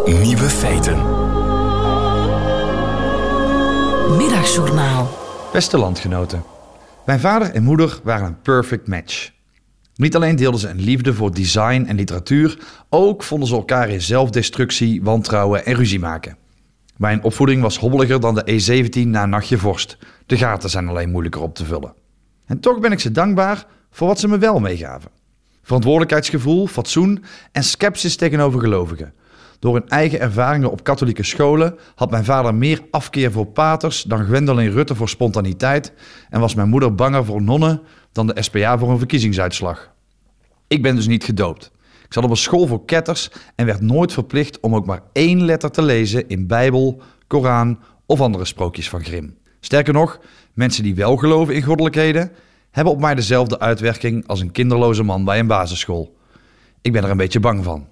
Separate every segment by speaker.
Speaker 1: Nieuwe feiten.
Speaker 2: Middagjournaal.
Speaker 3: Beste landgenoten. Mijn vader en moeder waren een perfect match. Niet alleen deelden ze een liefde voor design en literatuur, ook vonden ze elkaar in zelfdestructie, wantrouwen en ruzie maken. Mijn opvoeding was hobbeliger dan de E17 na een nachtje vorst. De gaten zijn alleen moeilijker op te vullen. En toch ben ik ze dankbaar voor wat ze me wel meegaven. Verantwoordelijkheidsgevoel, fatsoen en sceptisch tegenover gelovigen. Door hun eigen ervaringen op katholieke scholen had mijn vader meer afkeer voor paters dan Gwendoline Rutte voor spontaniteit en was mijn moeder banger voor nonnen dan de SPA voor een verkiezingsuitslag. Ik ben dus niet gedoopt. Ik zat op een school voor ketters en werd nooit verplicht om ook maar 1 letter te lezen in Bijbel, Koran of andere sprookjes van Grimm. Sterker nog, mensen die wel geloven in goddelijkheden hebben op mij dezelfde uitwerking als een kinderloze man bij een basisschool. Ik ben er een beetje bang van.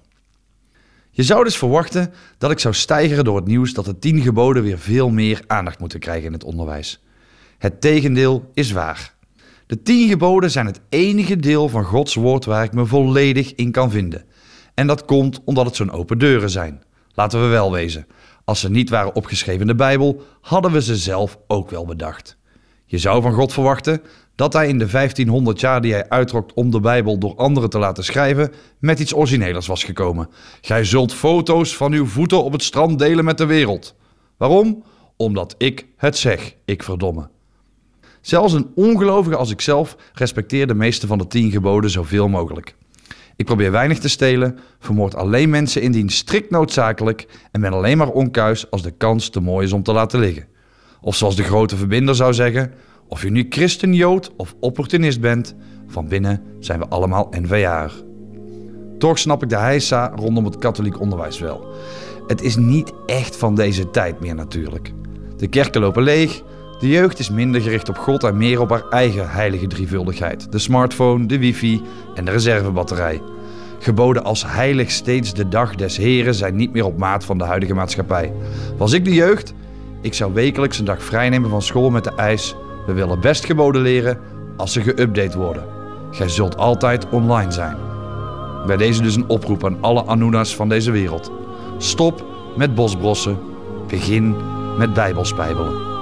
Speaker 3: Je zou dus verwachten dat ik zou steigeren door het nieuws dat de 10 geboden weer veel meer aandacht moeten krijgen in het onderwijs. Het tegendeel is waar. De 10 geboden zijn het enige deel van Gods woord waar ik me volledig in kan vinden. En dat komt omdat het zo'n open deuren zijn. Laten we wel wezen. Als ze niet waren opgeschreven in de Bijbel, hadden we ze zelf ook wel bedacht. Je zou van God verwachten dat hij in de 1500 jaar die hij uittrok om de Bijbel door anderen te laten schrijven, met iets origineels was gekomen. Gij zult foto's van uw voeten op het strand delen met de wereld. Waarom? Omdat ik het zeg, ik verdomme. Zelfs een ongelovige als ikzelf respecteer de meeste van de 10 geboden zoveel mogelijk. Ik probeer weinig te stelen, vermoord alleen mensen indien strikt noodzakelijk en ben alleen maar onkuis als de kans te mooi is om te laten liggen. Of zoals de grote verbinder zou zeggen, of je nu christen, jood of opportunist bent, van binnen zijn we allemaal NVA'er. Toch snap ik de heisa rondom het katholiek onderwijs wel. Het is niet echt van deze tijd meer natuurlijk. De kerken lopen leeg, de jeugd is minder gericht op God en meer op haar eigen heilige drievuldigheid. De smartphone, de wifi en de reservebatterij. Geboden als heilig steeds de dag des Heren zijn niet meer op maat van de huidige maatschappij. Was ik de jeugd? Ik zou wekelijks een dag vrijnemen van school met de eis: we willen best geboden leren als ze geüpdate worden. Gij zult altijd online zijn. Bij deze dus een oproep aan alle Anunna's van deze wereld. Stop met bosbrossen. Begin met bijbelspijbelen.